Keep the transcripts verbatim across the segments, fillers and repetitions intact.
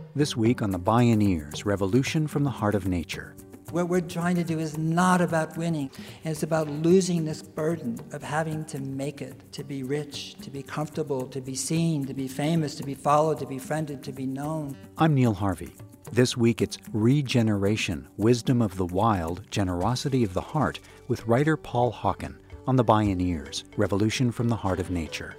This week on The Bioneers, Revolution from the Heart of Nature. What we're trying to do is not about winning. It's about losing this burden of having to make it, to be rich, to be comfortable, to be seen, to be famous, to be followed, to be friended, to be known. I'm Neil Harvey. This week it's Regeneration, Wisdom of the Wild, Generosity of the Heart with writer Paul Hawken on The Bioneers, Revolution from the Heart of Nature.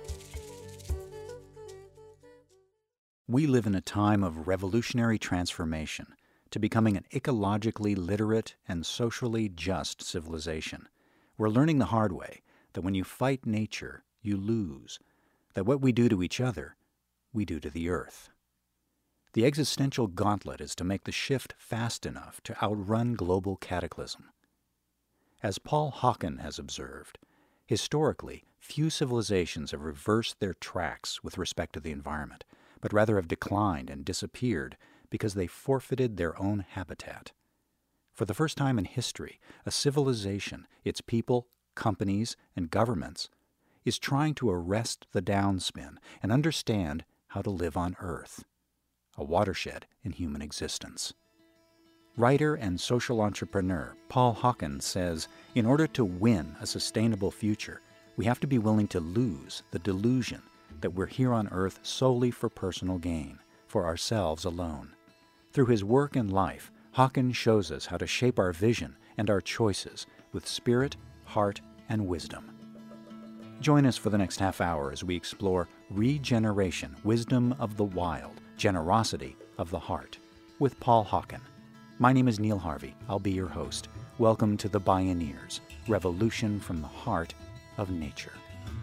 We live in a time of revolutionary transformation to becoming an ecologically literate and socially just civilization. We're learning the hard way that when you fight nature, you lose, that what we do to each other, we do to the earth. The existential gauntlet is to make the shift fast enough to outrun global cataclysm. As Paul Hawken has observed, historically, few civilizations have reversed their tracks with respect to the environment, but rather have declined and disappeared because they forfeited their own habitat. For the first time in history, a civilization, its people, companies, and governments, is trying to arrest the downspin and understand how to live on Earth, a watershed in human existence. Writer and social entrepreneur Paul Hawken says, in order to win a sustainable future, we have to be willing to lose the delusion that we're here on Earth solely for personal gain, for ourselves alone. Through his work and life, Hawken shows us how to shape our vision and our choices with spirit, heart, and wisdom. Join us for the next half hour as we explore Regeneration, Wisdom of the Wild, Generosity of the Heart, with Paul Hawken. My name is Neil Harvey. I'll be your host. Welcome to The Bioneers, Revolution from the Heart of Nature.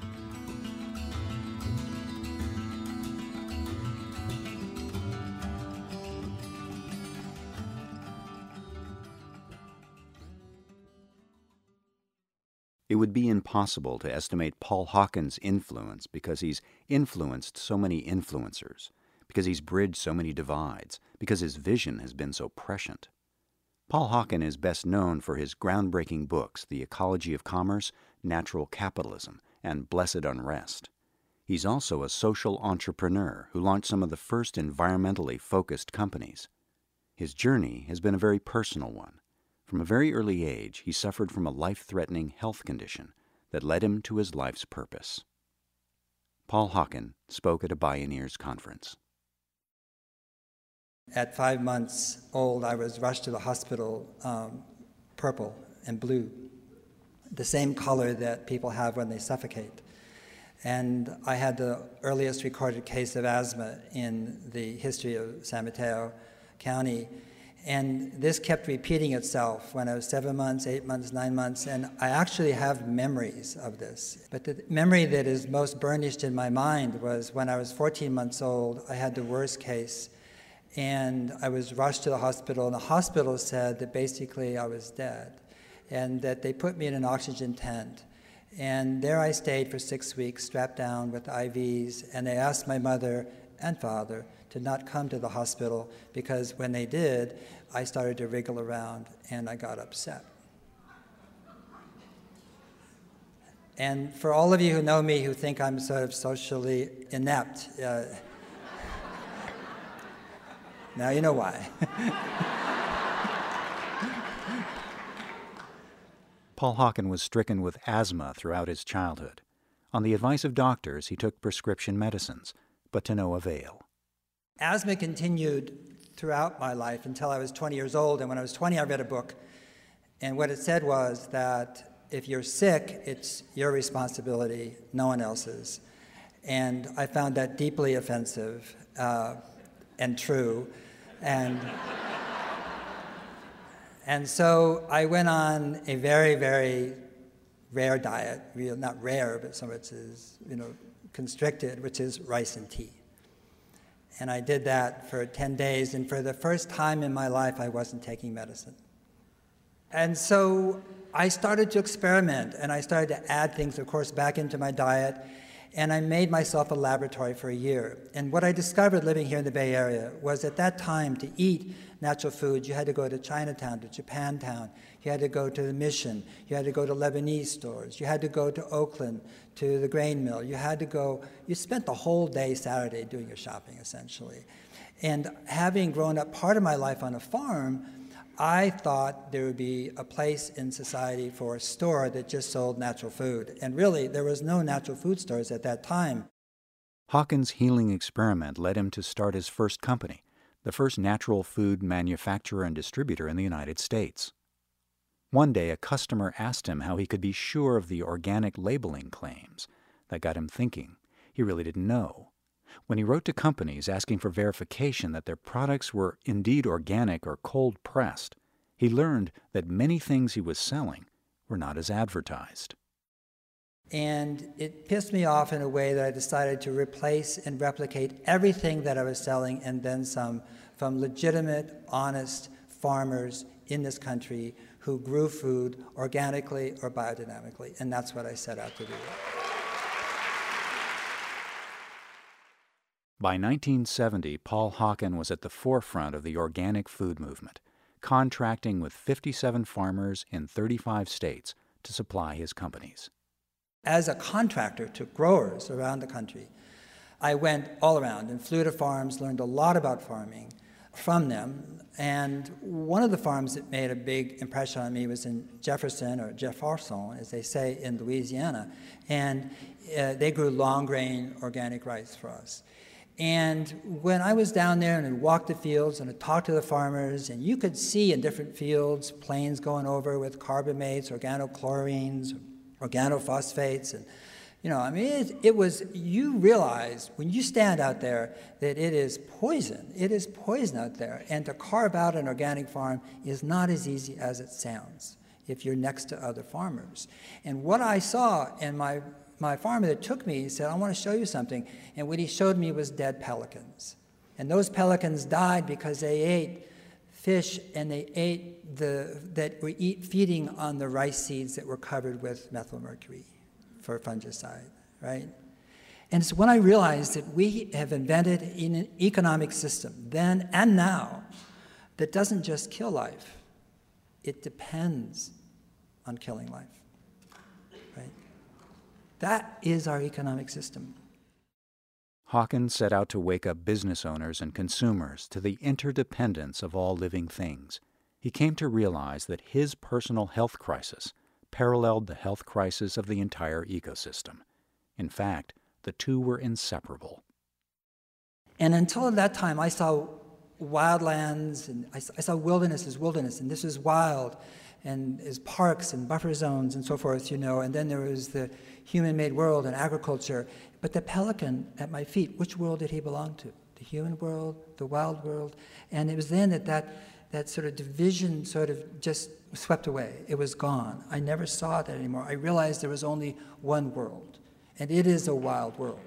It would be impossible to estimate Paul Hawken's influence because he's influenced so many influencers, because he's bridged so many divides, because his vision has been so prescient. Paul Hawken is best known for his groundbreaking books, The Ecology of Commerce, Natural Capitalism, and Blessed Unrest. He's also a social entrepreneur who launched some of the first environmentally focused companies. His journey has been a very personal one. From a very early age, he suffered from a life-threatening health condition that led him to his life's purpose. Paul Hawken spoke at a Bioneers conference. At five months old, I was rushed to the hospital, um, purple and blue, the same color that people have when they suffocate. And I had the earliest recorded case of asthma in the history of San Mateo County. And this kept repeating itself when I was seven months, eight months, nine months, and I actually have memories of this. But the memory that is most burnished in my mind was when I was fourteen months old, I had the worst case, and I was rushed to the hospital, and the hospital said that basically I was dead, and that they put me in an oxygen tent. And there I stayed for six weeks, strapped down with I Vs, and they asked my mother and father to not come to the hospital because when they did, I started to wriggle around and I got upset. And for all of you who know me who think I'm sort of socially inept, uh, now you know why. Paul Hawken was stricken with asthma throughout his childhood. On the advice of doctors, he took prescription medicines, but to no avail. Asthma continued throughout my life until I was twenty years old, and when I was twenty, I read a book, and what it said was that if you're sick, it's your responsibility, no one else's. And I found that deeply offensive uh, and true, and and so I went on a very, very rare diet, real, not rare, but some of it is, you know, constricted, which is rice and tea. And I did that for ten days, and for the first time in my life, I wasn't taking medicine. And so I started to experiment, and I started to add things, of course, back into my diet, and I made myself a laboratory for a year. And what I discovered living here in the Bay Area was at that time, to eat natural foods, you had to go to Chinatown, to Japantown, you had to go to the Mission, you had to go to Lebanese stores, you had to go to Oakland, to the grain mill, you had to go, you spent the whole day Saturday doing your shopping, essentially. And having grown up part of my life on a farm, I thought there would be a place in society for a store that just sold natural food. And really, there was no natural food stores at that time. Hawkins' healing experiment led him to start his first company, the first natural food manufacturer and distributor in the United States. One day, a customer asked him how he could be sure of the organic labeling claims. That got him thinking. He really didn't know. When he wrote to companies asking for verification that their products were indeed organic or cold-pressed, he learned that many things he was selling were not as advertised. And it pissed me off in a way that I decided to replace and replicate everything that I was selling and then some from legitimate, honest farmers in this country who grew food organically or biodynamically. And that's what I set out to do. By nineteen seventy, Paul Hawken was at the forefront of the organic food movement, contracting with fifty-seven farmers in thirty-five states to supply his companies. As a contractor to growers around the country, I went all around and flew to farms, learned a lot about farming from them. And one of the farms that made a big impression on me was in Jefferson, or Jefferson, as they say in Louisiana. And uh, they grew long-grain organic rice for us. And when I was down there and I'd walk the fields and I'd talk to the farmers, and you could see in different fields planes going over with carbamates, organochlorines, organophosphates, and you know, I mean, it, it was, you realize when you stand out there that it is poison. It is poison out there. And to carve out an organic farm is not as easy as it sounds if you're next to other farmers. And what I saw in my My farmer that took me, he said, I want to show you something. And what he showed me was dead pelicans. And those pelicans died because they ate fish and they ate the, that were eat, feeding on the rice seeds that were covered with methylmercury for fungicide, right? And it's when I realized that we have invented an economic system, then and now, that doesn't just kill life. It depends on killing life, right? That is our economic system. Hawkins set out to wake up business owners and consumers to the interdependence of all living things. He came to realize that his personal health crisis paralleled the health crisis of the entire ecosystem. In fact, the two were inseparable. And until that time, I saw wildlands, and I saw wilderness as wilderness, and this is wild, and as parks and buffer zones and so forth, you know, and then there was the human-made world and agriculture. But the pelican at my feet, which world did he belong to? The human world, the wild world? And it was then that that, that sort of division sort of just swept away. It was gone. I never saw that anymore. I realized there was only one world, and it is a wild world.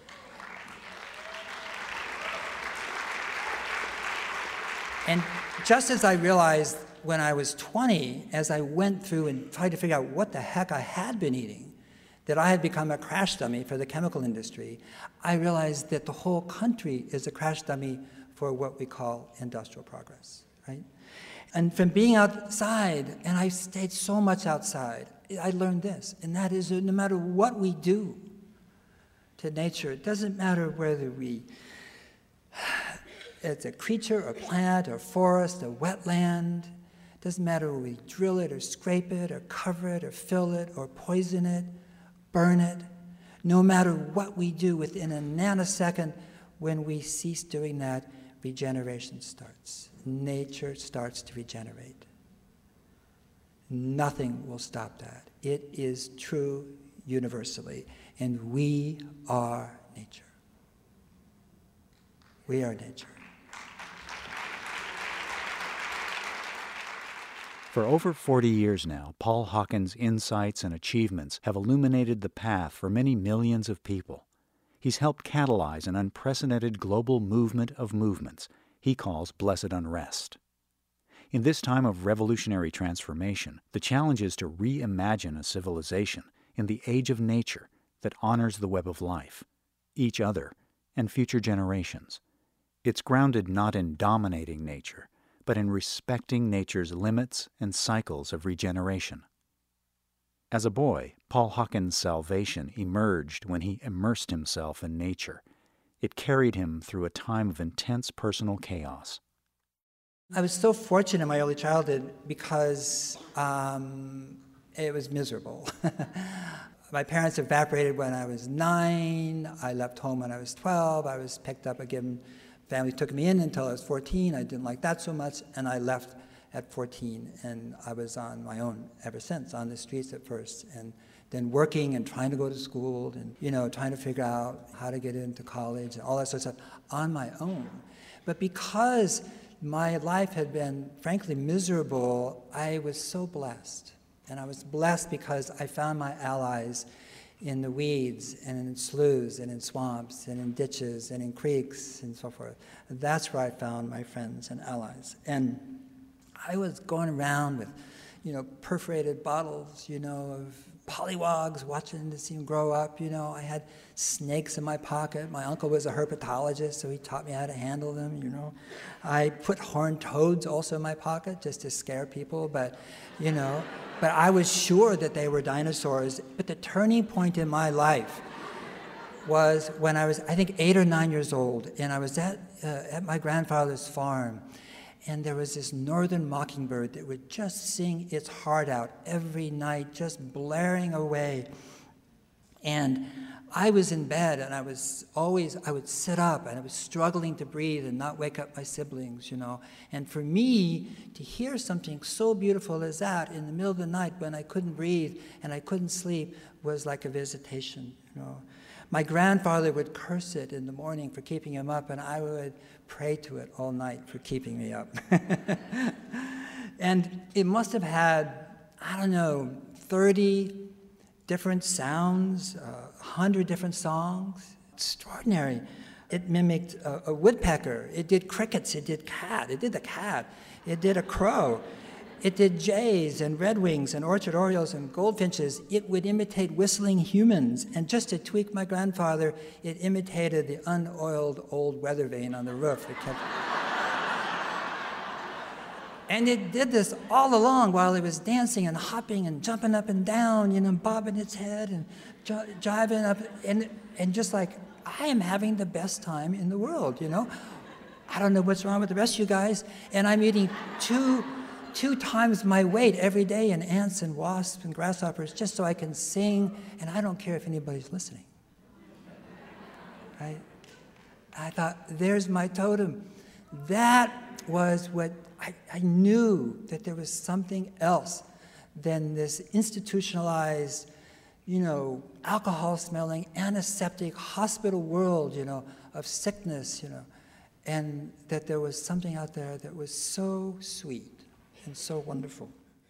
And just as I realized when I was twenty, as I went through and tried to figure out what the heck I had been eating, that I had become a crash dummy for the chemical industry, I realized that the whole country is a crash dummy for what we call industrial progress, right? And from being outside, and I stayed so much outside, I learned this, and that is that no matter what we do to nature, it doesn't matter whether we, it's a creature, a plant, a forest, a wetland, it doesn't matter whether we drill it or scrape it or cover it or fill it or poison it, burn it, no matter what we do, within a nanosecond, when we cease doing that, regeneration starts. Nature starts to regenerate. Nothing will stop that. It is true universally, and we are nature. We are nature. For over forty years now, Paul Hawkins' insights and achievements have illuminated the path for many millions of people. He's helped catalyze an unprecedented global movement of movements he calls blessed unrest. In this time of revolutionary transformation, the challenge is to reimagine a civilization in the age of nature that honors the web of life, each other, and future generations. It's grounded not in dominating nature, but in respecting nature's limits and cycles of regeneration. As a boy, Paul Hawkins' salvation emerged when he immersed himself in nature. It carried him through a time of intense personal chaos. I was so fortunate in my early childhood because um, it was miserable. My parents evaporated when I was nine. I left home when I was twelve. I was picked up again. Family took me in until I was fourteen. I didn't like that so much, and I left at fourteen, and I was on my own ever since, on the streets at first, and then working and trying to go to school, and you know, trying to figure out how to get into college and all that sort of stuff on my own. But because my life had been, frankly, miserable, I was so blessed. And I was blessed because I found my allies in the weeds and in sloughs and in swamps and in ditches and in creeks and so forth. That's where I found my friends and allies. And I was going around with, you know, perforated bottles, you know, of pollywogs, watching to see them grow up, you know. I had snakes in my pocket. My uncle was a herpetologist, so he taught me how to handle them, you know. I put horned toads also in my pocket just to scare people, but, you know, but I was sure that they were dinosaurs. But the turning point in my life was when I was, I think, eight or nine years old, and I was at, uh, at my grandfather's farm, and there was this northern mockingbird that would just sing its heart out every night, just blaring away. And I was in bed, and I was always, I would sit up, and I was struggling to breathe and not wake up my siblings, you know. And for me, to hear something so beautiful as that in the middle of the night when I couldn't breathe and I couldn't sleep was like a visitation, you know. My grandfather would curse it in the morning for keeping him up, and I would pray to it all night for keeping me up. And it must have had, I don't know, thirty different sounds, uh, one hundred different songs. Extraordinary. It mimicked a, a woodpecker. It did crickets. It did cat. It did the cat. It did a crow. It did jays and redwings and orchard orioles and goldfinches. It would imitate whistling humans. And just to tweak my grandfather, it imitated the unoiled old weather vane on the roof. It kept... And it did this all along while it was dancing and hopping and jumping up and down, you know, bobbing its head and j- jiving up. And, and just like, I am having the best time in the world, you know. I don't know what's wrong with the rest of you guys. And I'm eating two... two times my weight every day in ants and wasps and grasshoppers just so I can sing, and I don't care if anybody's listening. Right? I thought, there's my totem. That was what I, I knew, that there was something else than this institutionalized, you know, alcohol-smelling, antiseptic hospital world, you know, of sickness, you know, and that there was something out there that was so sweet and so wonderful.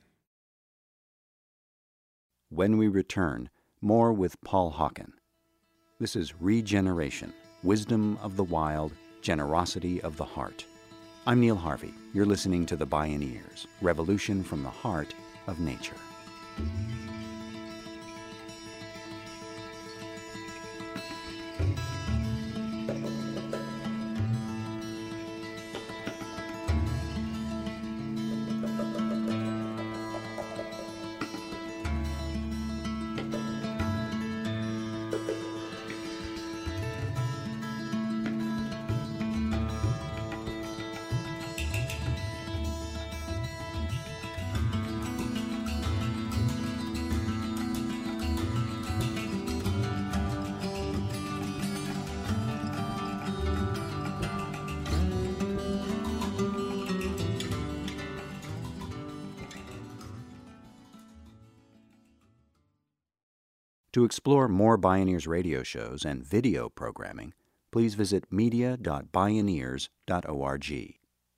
When we return, more with Paul Hawken. This is Regeneration, Wisdom of the Wild, Generosity of the Heart. I'm Neil Harvey. You're listening to The Bioneers, Revolution from the Heart of Nature. To explore more Bioneers radio shows and video programming, please visit media dot bioneers dot org.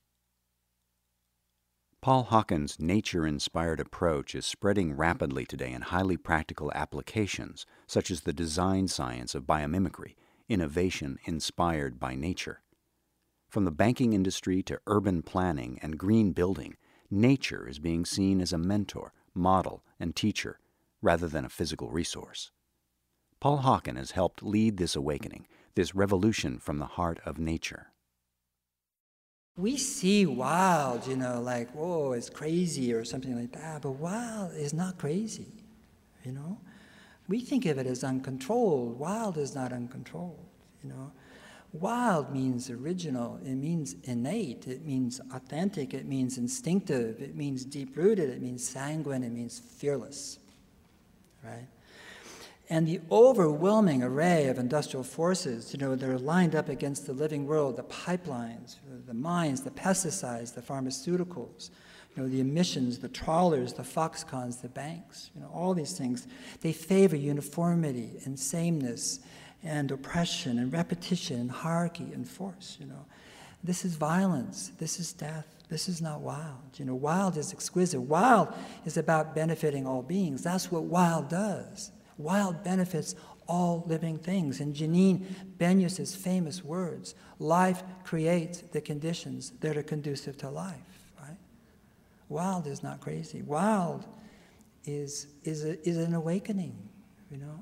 Paul Hawken's nature-inspired approach is spreading rapidly today in highly practical applications, such as the design science of biomimicry, innovation inspired by nature. From the banking industry to urban planning and green building, nature is being seen as a mentor, model, and teacher, rather than a physical resource. Paul Hawken has helped lead this awakening, this revolution from the heart of nature. We see wild, you know, like, whoa, it's crazy or something like that, but wild is not crazy, you know? We think of it as uncontrolled. Wild is not uncontrolled, you know? Wild means original, it means innate, it means authentic, it means instinctive, it means deep-rooted, it means sanguine, it means fearless, right? And the overwhelming array of industrial forces, you know, that are lined up against the living world, the pipelines, the mines, the pesticides, the pharmaceuticals, you know, the emissions, the trawlers, the Foxcons, the banks, you know, all these things, they favor uniformity and sameness and oppression and repetition and hierarchy and force, you know. This is violence, this is death, this is not wild. You know, wild is exquisite. Wild is about benefiting all beings. That's what wild does. Wild benefits all living things. In Janine Benyus's famous words, life creates the conditions that are conducive to life, right? Wild is not crazy. Wild is, is, a, is an awakening, you know.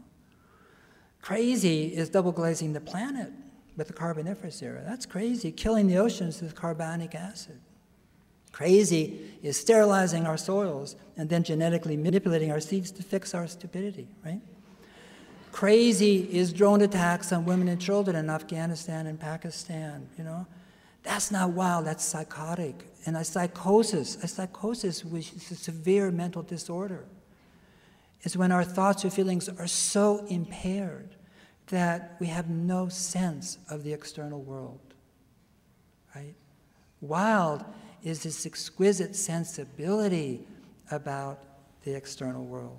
Crazy is double glazing the planet with the Carboniferous era. That's crazy, killing the oceans with carbonic acid. Crazy is sterilizing our soils and then genetically manipulating our seeds to fix our stupidity, right? Crazy is drone attacks on women and children in Afghanistan and Pakistan, you know? That's not wild, that's psychotic. And a psychosis, a psychosis which is a severe mental disorder, is when our thoughts or feelings are so impaired that we have no sense of the external world, right? Wild is this exquisite sensibility about the external world.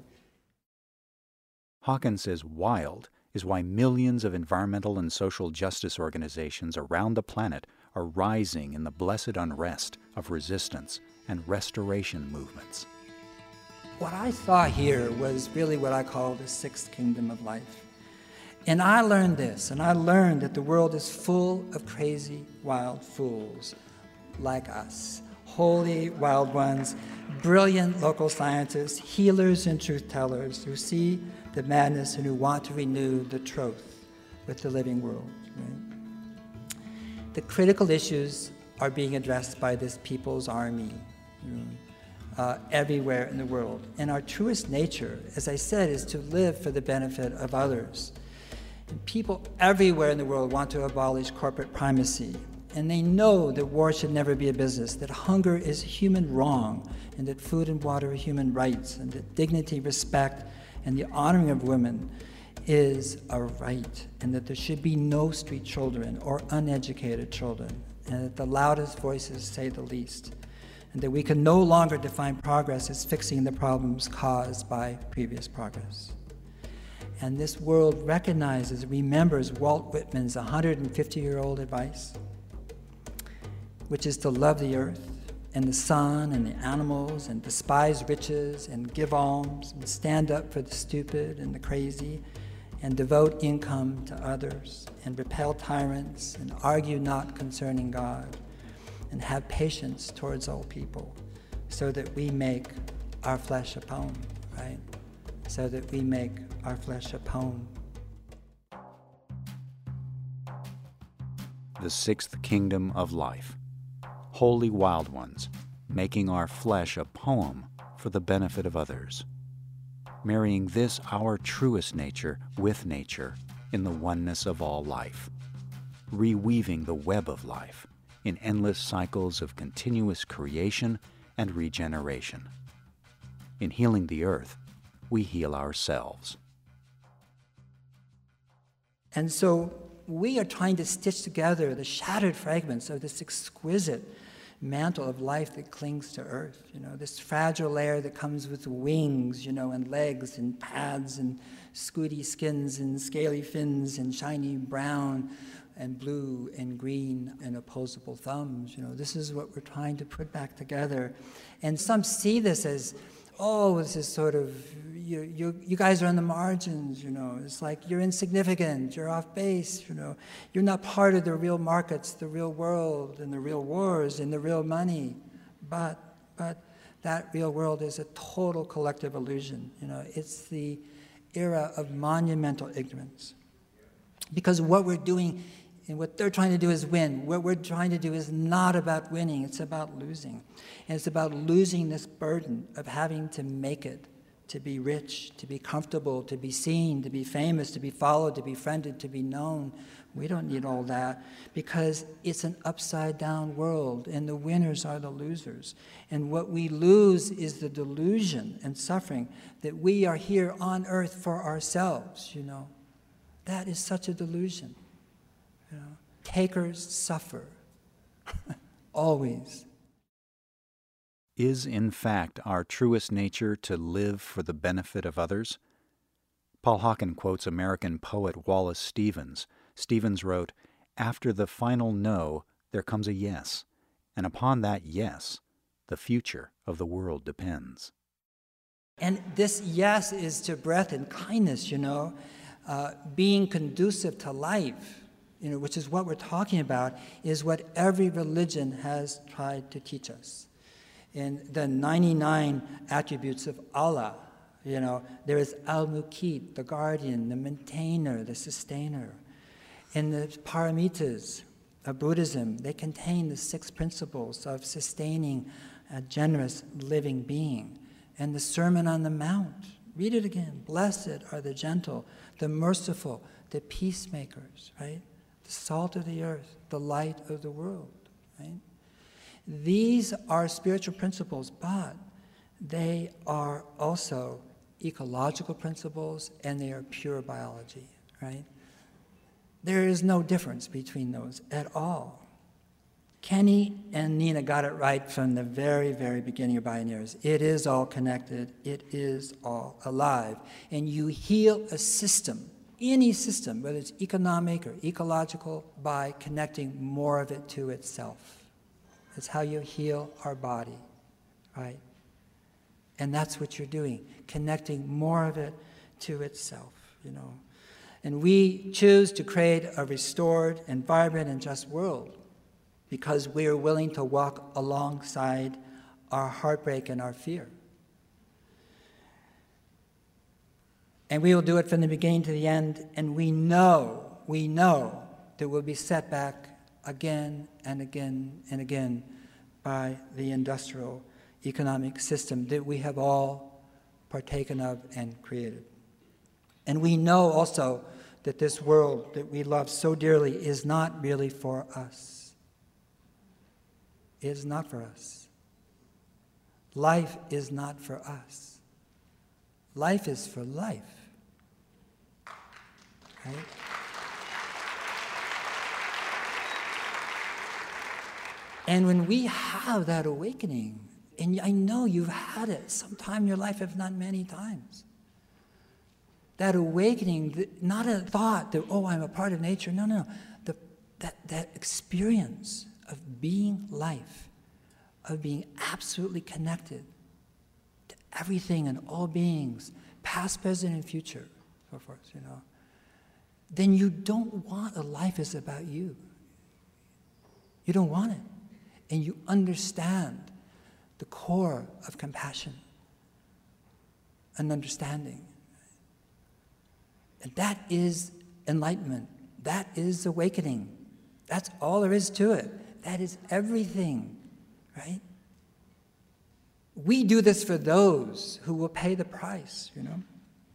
Hawkins says wild is why millions of environmental and social justice organizations around the planet are rising in the blessed unrest of resistance and restoration movements. What I saw here was really what I call the sixth kingdom of life. And I learned this, and I learned that the world is full of crazy, wild fools like us. Holy wild ones, brilliant local scientists, healers and truth tellers who see the madness and who want to renew the truth with the living world. Right? The critical issues are being addressed by this people's army, you know, uh, everywhere in the world. And our truest nature, as I said, is to live for the benefit of others. And people everywhere in the world want to abolish corporate primacy. And they know that war should never be a business, that hunger is a human wrong, and that food and water are human rights, and that dignity, respect, and the honoring of women is a right, and that there should be no street children or uneducated children, and that the loudest voices say the least, and that we can no longer define progress as fixing the problems caused by previous progress. And this world recognizes, remembers Walt Whitman's one hundred fifty-year-old advice, which is to love the earth and the sun and the animals and despise riches and give alms and stand up for the stupid and the crazy and devote income to others and repel tyrants and argue not concerning God and have patience towards all people so that we make our flesh a poem, right? So that we make our flesh a poem. The sixth kingdom of life. Holy wild ones, making our flesh a poem for the benefit of others. Marrying this our truest nature with nature in the oneness of all life. Reweaving the web of life in endless cycles of continuous creation and regeneration. In healing the earth, we heal ourselves. And so we are trying to stitch together the shattered fragments of this exquisite mantle of life that clings to earth, you know, this fragile layer that comes with wings, you know, and legs and pads and scooty skins and scaly fins and shiny brown and blue and green and opposable thumbs. You know, this is what we're trying to put back together. And some see this as, oh, this is sort of, you, you, you guys are on the margins, you know. It's like you're insignificant, you're off base, you know. You're not part of the real markets, the real world, and the real wars, and the real money. But, but that real world is a total collective illusion, you know. It's the era of monumental ignorance. Because what we're doing and what they're trying to do is win. What we're trying to do is not about winning, it's about losing. And it's about losing this burden of having to make it to be rich, to be comfortable, to be seen, to be famous, to be followed, to be friended, to be known. We don't need all that because it's an upside-down world, and the winners are the losers. And what we lose is the delusion and suffering that we are here on earth for ourselves, you know. That is such a delusion. You know. Takers suffer, always. Is, in fact, our truest nature to live for the benefit of others? Paul Hawken quotes American poet Wallace Stevens. Stevens wrote, "After the final no, there comes a yes, and upon that yes, the future of the world depends." And this yes is to breath and kindness, you know, uh, being conducive to life, you know, which is what we're talking about, is what every religion has tried to teach us. In the ninety-nine attributes of Allah, you know, there is Al-Muqit, the guardian, the maintainer, the sustainer. In the Paramitas of Buddhism, they contain the six principles of sustaining a generous living being. And the Sermon on the Mount, read it again. Blessed are the gentle, the merciful, the peacemakers, right? The salt of the earth, the light of the world, right? These are spiritual principles, but they are also ecological principles, and they are pure biology, right? There is no difference between those at all. Kenny and Nina got it right from the very, very beginning of Bioneers. It is all connected. It is all alive. And you heal a system, any system, whether it's economic or ecological, by connecting more of it to itself. It's how you heal our body, right? And that's what you're doing, connecting more of it to itself, you know. And we choose to create a restored and vibrant and just world because we are willing to walk alongside our heartbreak and our fear. And we will do it from the beginning to the end, and we know, we know that we'll be set back again and again and again by the industrial economic system that we have all partaken of and created. And we know also that this world that we love so dearly is not really for us. It is not for us. Life is not for us. Life is for life. Right? And when we have that awakening, and I know you've had it sometime in your life, if not many times, that awakening, not a thought that, oh, I'm a part of nature. No, no, the, that, that experience of being life, of being absolutely connected to everything and all beings, past, present, and future, so forth, you know, then you don't want a life that's about you. You don't want it. And you understand the core of compassion and understanding. And that is enlightenment. That is awakening. That's all there is to it. That is everything, right? We do this for those who will pay the price, you know,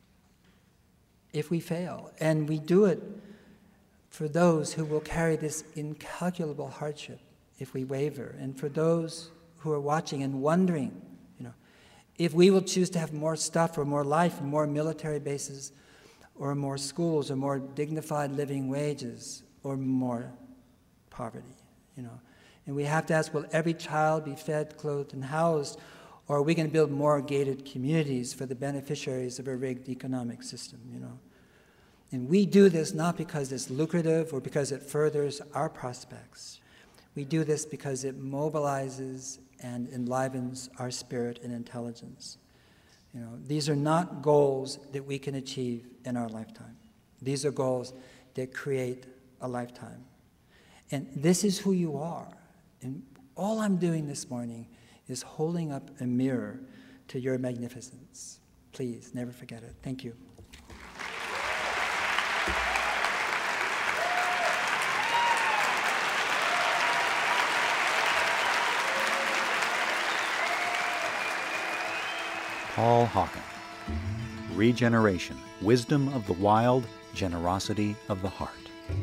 if we fail. And we do it for those who will carry this incalculable hardship if we waver, and for those who are watching and wondering, you know, if we will choose to have more stuff or more life, more military bases, or more schools, or more dignified living wages, or more poverty, you know. And we have to ask, will every child be fed, clothed, and housed, or are we going to build more gated communities for the beneficiaries of a rigged economic system, you know? And we do this not because it's lucrative or because it furthers our prospects. We do this because it mobilizes and enlivens our spirit and intelligence. You know, these are not goals that we can achieve in our lifetime. These are goals that create a lifetime. And this is who you are. And all I'm doing this morning is holding up a mirror to your magnificence. Please, never forget it. Thank you. Paul Hawken, Regeneration, wisdom of the wild, generosity of the heart.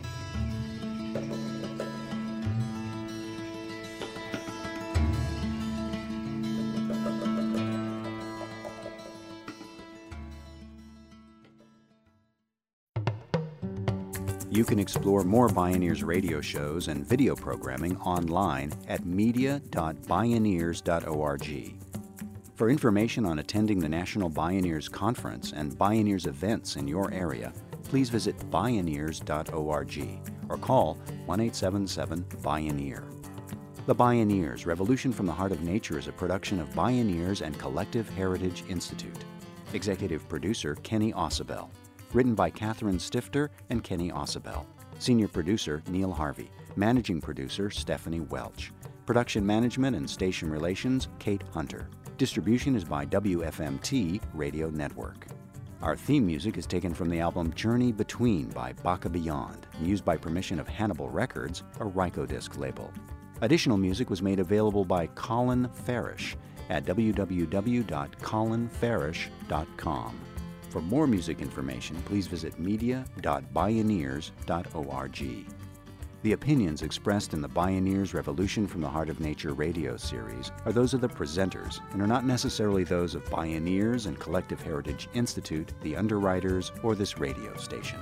You can explore more Bioneers radio shows and video programming online at media dot bioneers dot org. For information on attending the National Bioneers Conference and Bioneers events in your area, please visit bioneers dot org or call one eight seven seven Bioneer. The Bioneers, Revolution from the Heart of Nature is a production of Bioneers and Collective Heritage Institute. Executive producer Kenny Ausubel. Written by Catherine Stifter and Kenny Ausubel. Senior producer Neil Harvey. Managing producer Stephanie Welch. Production management and station relations Kate Hunter. Distribution is by W F M T Radio Network. Our theme music is taken from the album Journey Between by Baka Beyond, and used by permission of Hannibal Records, a Rykodisc label. Additional music was made available by Colin Farish at w w w dot colin farish dot com. For more music information, please visit media dot bioneers dot org. The opinions expressed in the Bioneers Revolution from the Heart of Nature radio series are those of the presenters and are not necessarily those of Bioneers and Collective Heritage Institute, the underwriters, or this radio station.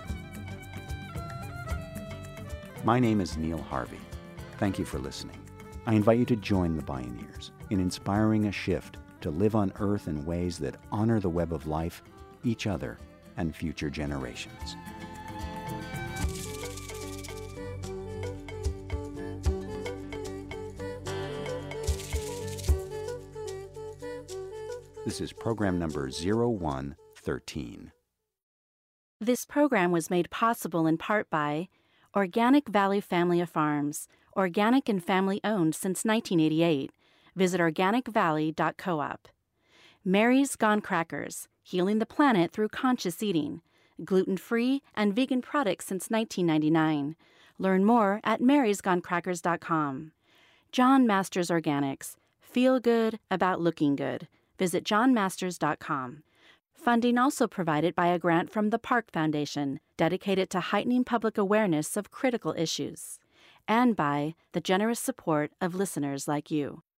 My name is Neil Harvey. Thank you for listening. I invite you to join the Bioneers in inspiring a shift to live on Earth in ways that honor the web of life, each other, and future generations. This is program number zero one thirteen. This program was made possible in part by Organic Valley Family of Farms, organic and family-owned since nineteen eighty-eight. Visit organic valley dot coop. Mary's Gone Crackers, healing the planet through conscious eating. Gluten-free and vegan products since nineteen ninety-nine. Learn more at marys gone crackers dot com. John Masters Organics, feel good about looking good. Visit john masters dot com. Funding also provided by a grant from the Park Foundation, dedicated to heightening public awareness of critical issues. And by the generous support of listeners like you.